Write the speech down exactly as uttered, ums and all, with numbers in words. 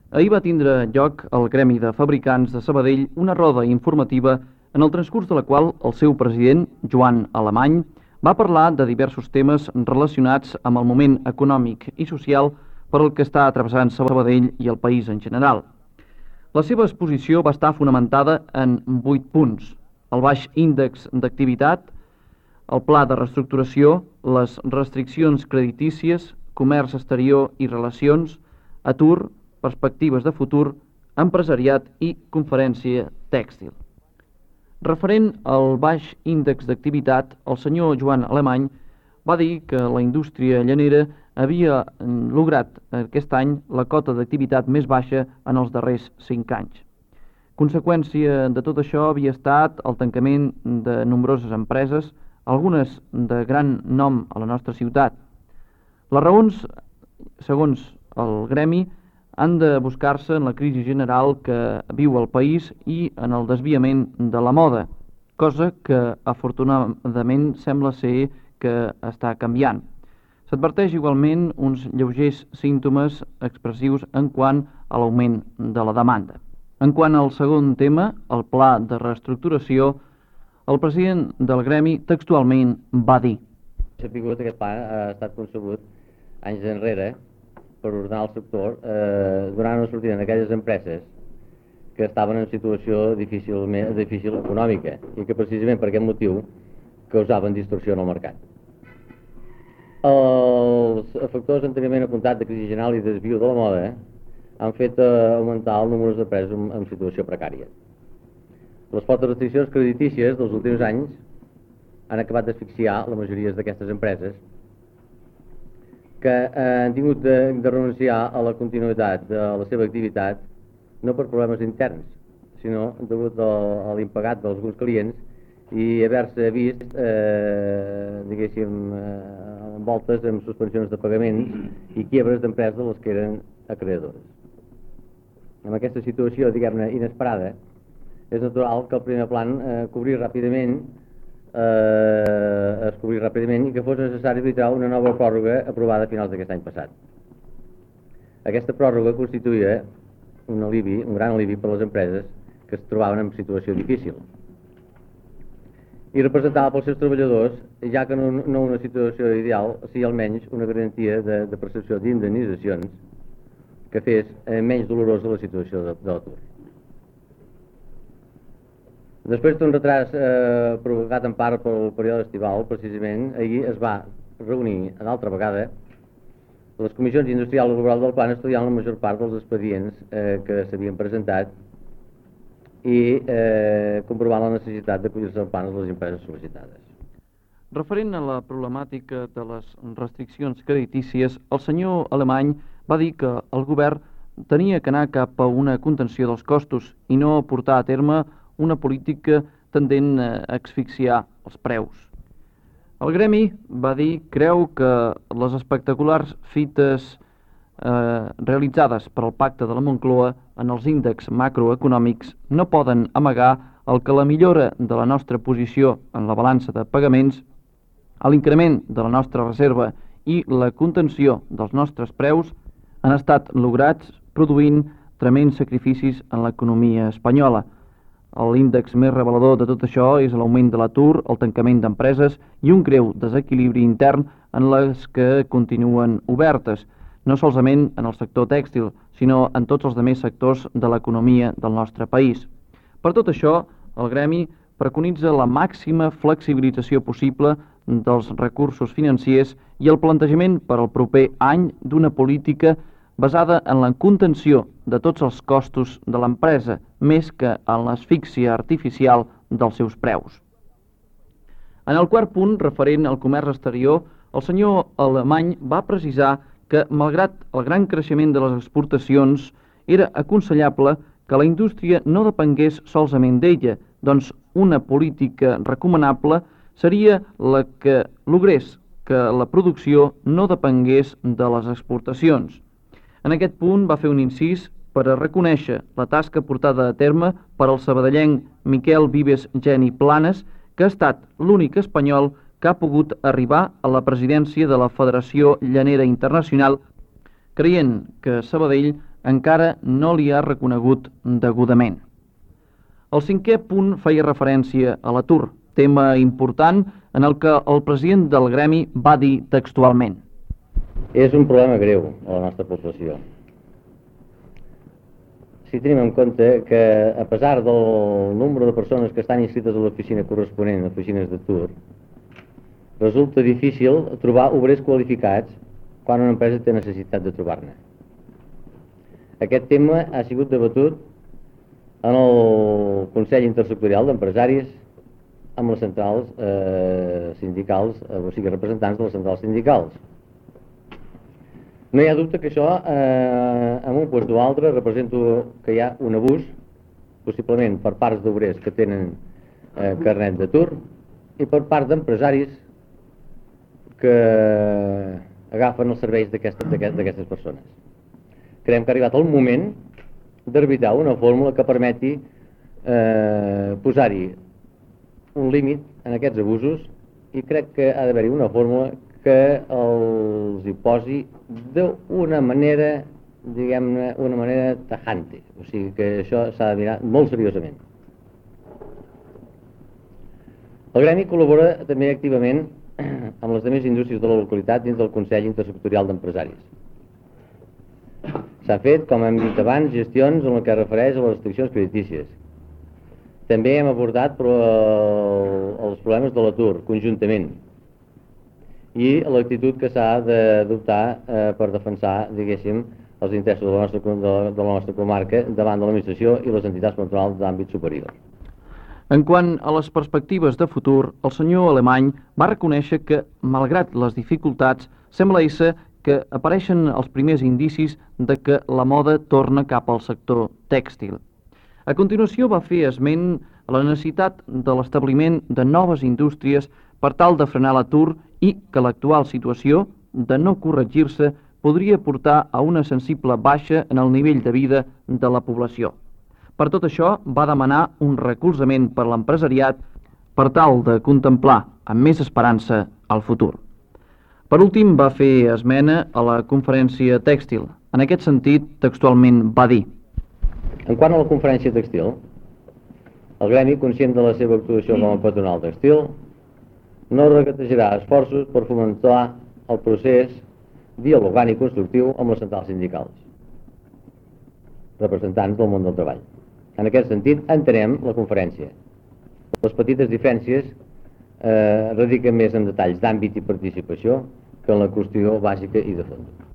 Ahir va tindre lloc al Gremi de Fabricants de Sabadell una roda informativa en el transcurs de la qual el seu president, Joan Alemany, va parlar de diversos temes relacionats amb el moment econòmic i social per al que està travessant Sabadell i el país en general. La seva exposició va estar fonamentada en vuit punts: el baix índex d'activitat, el pla de reestructuració, les restriccions creditícies, comerç exterior i relacions, atur, perspectives de futur, empresariat i conferència tèxtil. Referent al baix índex d'activitat, el senyor Joan Alemany va dir que la indústria llanera havia lograt aquest any la cota d'activitat més baixa en els darrers cinc anys. Conseqüència de tot això havia estat el tancament de nombroses empreses, algunes de gran nom a la nostra ciutat. Les raons, segons el gremi, han de buscar-se en la crisi general que viu el país i en el desviament de la moda, cosa que afortunadament sembla ser que està canviant. S'adverteix igualment uns lleugers símptomes expressius en quant a l'augment de la demanda. En quant al segon tema, el pla de reestructuració, el president del gremi textualment va dir: S'ha figut aquest pla ha estat concebut anys enrere per ordenar el sector, eh, donant una sortida a aquelles empreses que estaven en situació difícil, difícil econòmica i que precisament per aquest motiu causaven distorsió en el mercat. Els factors anteriorment apuntats de crisi general i desviu de la moda han fet eh, augmentar el número d'empreses en, en situació precària. Les fortes restriccions creditícies dels últims anys han acabat d'asfixiar la majoria d'aquestes empreses que eh, han tingut de, de renunciar a la continuïtat de la seva activitat no per problemes interns, sinó degut a l'impagat d'alguns clients i haver-se vist, eh, diguéssim, eh, envoltes amb suspensions de pagaments i quiebres d'empreses de les que eren acreedores. En aquesta situació, diguem-ne, inesperada, és natural que el primer plan eh, cobrir ràpidament Eh, es cobrir ràpidament i que fos necessari evitar una nova pròrroga aprovada a finals d'aquest any passat. Aquesta pròrroga constituïa un alivi, un gran alivi per a les empreses que es trobaven en situació difícil i representava pels seus treballadors, ja que no, no una situació ideal, sí almenys una garantia de, de percepció d'indemnitzacions que fes eh, menys dolorosa la situació de, de l'atur. Després d'un retras eh, provocat en part pel període estival, precisament, ahir es va reunir a l'altra vegada les comissions industrial i laboral del plan estudiant la major part dels expedients eh, que s'havien presentat i eh, comprovant la necessitat d'acollir-se al plan de les empreses sol·licitades. Referent a la problemàtica de les restriccions creditícies, el senyor Alemany va dir que el govern tenia que anar cap a una contenció dels costos i no portar a terme una política tendent a asfixiar els preus. El gremi va dir creu que les espectaculars fites eh, realitzades per al pacte de la Moncloa en els índexs macroeconòmics no poden amagar el que la millora de la nostra posició en la balança de pagaments, l'increment de la nostra reserva i la contenció dels nostres preus han estat lograts produint tremends sacrificis en l'economia espanyola. L'índex més revelador de tot això és l'augment de l'atur, el tancament d'empreses i un greu desequilibri intern en les que continuen obertes, no solament en el sector tèxtil, sinó en tots els altres sectors de l'economia del nostre país. Per tot això, el gremi preconitza la màxima flexibilització possible dels recursos financers i el plantejament per al proper any d'una política basada en la contenció de tots els costos de l'empresa, més que en l'asfíxia artificial dels seus preus. En el quart punt, referent al comerç exterior, el senyor Alemany va precisar que, malgrat el gran creixement de les exportacions, era aconsellable que la indústria no depengués solament d'ella, doncs una política recomanable seria la que logrés que la producció no depengués de les exportacions. En aquest punt va fer un incís per a reconèixer la tasca portada a terme per al sabadellenc Miquel Vives Geni Planes, que ha estat l'únic espanyol que ha pogut arribar a la presidència de la Federació Llanera Internacional, creient que Sabadell encara no li ha reconegut degudament. El cinquè punt feia referència a l'atur, tema important en el que el president del gremi va dir textualment: és un problema greu a la nostra població. Si tenim en compte que, a pesar del nombre de persones que estan inscrites a l'oficina corresponent, a oficines d'atur, resulta difícil trobar obrers qualificats quan una empresa té necessitat de trobar-ne. Aquest tema ha sigut debatut en el Consell Intersectorial d'Empresaris amb les centrals eh, sindicals, eh, o sigui, representants de les centrals sindicals. No hi ha dubte que això, eh, en un lloc o altre, representa que hi ha un abús, possiblement per parts d'obrers que tenen eh, carnet d'atur i per part d'empresaris que agafen els serveis d'aquestes persones. Creiem que ha arribat el moment d'arbitrar una fórmula que permeti eh, posar-hi un límit en aquests abusos, i crec que ha d'haver-hi una fórmula que els hi posi d'una manera, diguem-ne, una manera tajante. O sigui que això s'ha de mirar molt seriosament. El gremi col·labora també activament amb les altres indústries de la localitat dins del Consell Intersectorial d'Empresaris. S'ha fet, com hem dit abans, gestions en el que es refereix a les restriccions creditícies. També hem abordat però, els problemes de l'atur, conjuntament, i l'actitud que s'ha d'adoptar eh, per defensar, diguéssim, els interessos de la, nostra, de, de la nostra comarca davant de l'administració i les entitats patronals d'àmbit superior. En quant a les perspectives de futur, el senyor Alemany va reconèixer que, malgrat les dificultats, sembla ésser que apareixen els primers indicis de que la moda torna cap al sector tèxtil. A continuació va fer esment a la necessitat de l'establiment de noves indústries per tal de frenar l'atur i que l'actual situació, de no corregir-se, podria portar a una sensible baixa en el nivell de vida de la població. Per tot això, va demanar un recolzament per l'empresariat per tal de contemplar amb més esperança el futur. Per últim, va fer esmena a la conferència tèxtil. En aquest sentit, textualment va dir: en quant a la conferència tèxtil, el gremi, conscient de la seva actuació com a patronal tèxtil, no regatejarà esforços per fomentar el procés dialogant i constructiu amb les centrals sindicals, representants del món del treball. En aquest sentit, entenem la conferència. Les petites diferències eh, radiquen més en detalls d'àmbit i participació que en la qüestió bàsica i de fons.